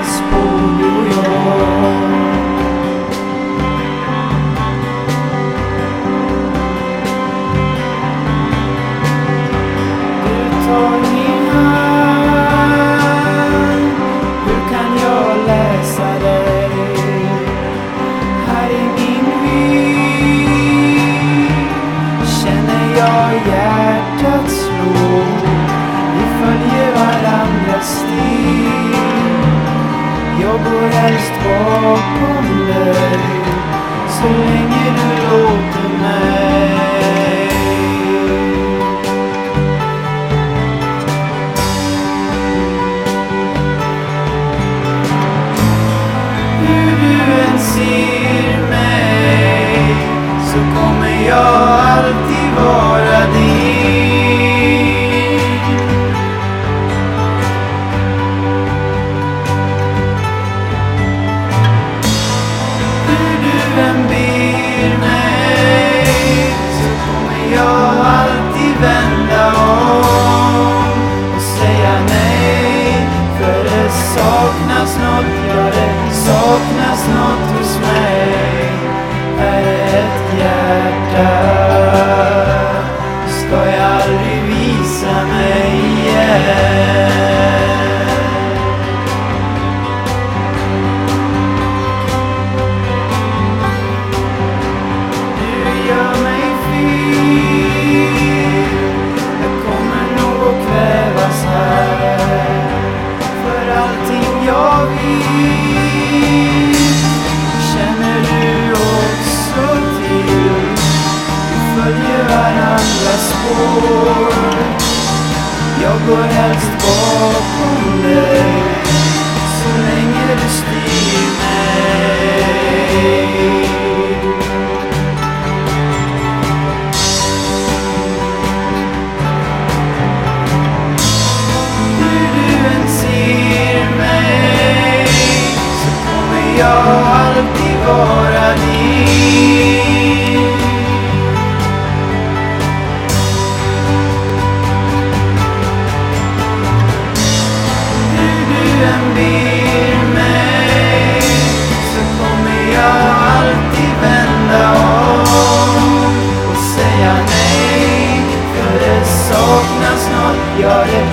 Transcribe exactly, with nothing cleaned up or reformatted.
middagsbord du och jag. Du tar min hand, hur kan jag läsa dig? Här i min vy känner jag hjärtat slå. Vi följer varandras stig. Jag går helst bakom dig så länge du låter mig. Hur du än ser mig så kommer jag alltid vara din. Hur du än ber mig så kommer jag alltid vända om och säga nej. För det saknas något, ja det saknas något hos mig. Är ett hjärta ska jag aldrig visa mig igen. Du gör mig fel, jag kommer nog att kvävas här. För allting jag vill känner du också till. Vi följer varandras spår. Jag går helst bakom dig så länge du styr mig. Hur du än ser mig så kommer jag alltid vara din. Hur du än ber mig så kommer jag alltid vända om och säga nej. För det saknas något, ja det